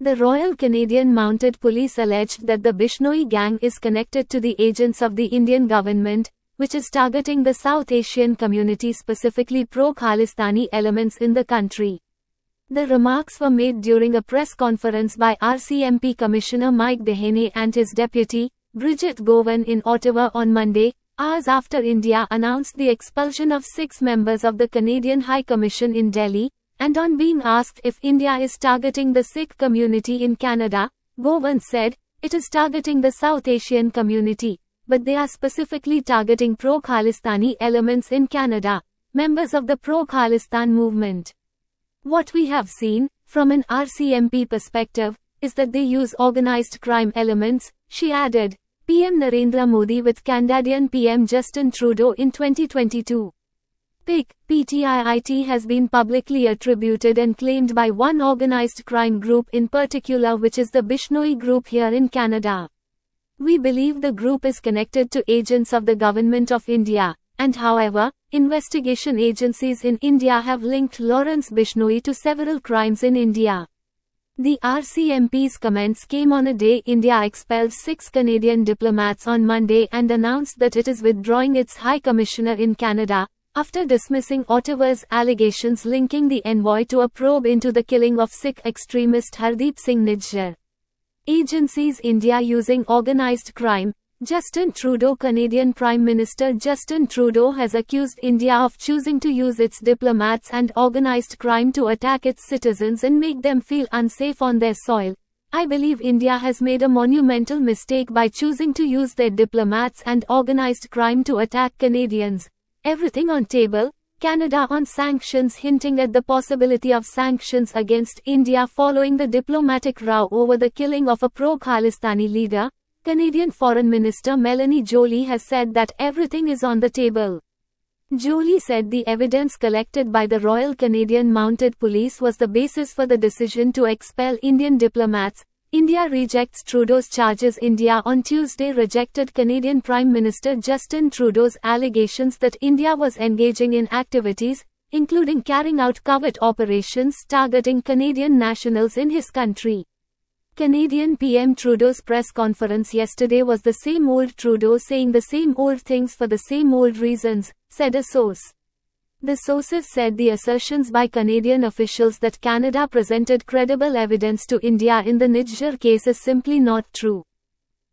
The Royal Canadian Mounted Police alleged that the Bishnoi gang is connected to the agents of the Indian government, which is targeting the South Asian community, specifically pro-Khalistani elements in the country. The remarks were made during a press conference by RCMP Commissioner Mike Dehaney and his deputy, Bridget Govan, in Ottawa on Monday, hours after India announced the expulsion of 6 members of the Canadian High Commission in Delhi, and on being asked if India is targeting the Sikh community in Canada, Govan said, "It is targeting the South Asian community, but they are specifically targeting pro-Khalistani elements in Canada, members of the pro-Khalistan movement. What we have seen, from an RCMP perspective, is that they use organized crime elements," she added. PM Narendra Modi with Canadian PM Justin Trudeau in 2022. PTIIT has been publicly attributed and claimed by one organized crime group in particular, which is the Bishnoi group here in Canada. We believe the group is connected to agents of the Government of India, and however, investigation agencies in India have linked Lawrence Bishnoi to several crimes in India. The RCMP's comments came on a day India expelled 6 Canadian diplomats on Monday and announced that it is withdrawing its High Commissioner in Canada, after dismissing Ottawa's allegations linking the envoy to a probe into the killing of Sikh extremist Hardeep Singh Nijjar. Agencies India using organized crime. Justin Trudeau. Canadian Prime Minister Justin Trudeau has accused India of choosing to use its diplomats and organized crime to attack its citizens and make them feel unsafe on their soil. "I believe India has made a monumental mistake by choosing to use their diplomats and organized crime to attack Canadians. Everything on table, Canada on sanctions," hinting at the possibility of sanctions against India following the diplomatic row over the killing of a pro-Khalistani leader. Canadian Foreign Minister Melanie Joly has said that everything is on the table. Joly said the evidence collected by the Royal Canadian Mounted Police was the basis for the decision to expel Indian diplomats. India rejects Trudeau's charges. India on Tuesday rejected Canadian Prime Minister Justin Trudeau's allegations that India was engaging in activities, including carrying out covert operations targeting Canadian nationals in his country. Canadian PM Trudeau's press conference yesterday was the same old Trudeau saying the same old things for the same old reasons, said a source. The sources said the assertions by Canadian officials that Canada presented credible evidence to India in the Nijjar case is simply not true.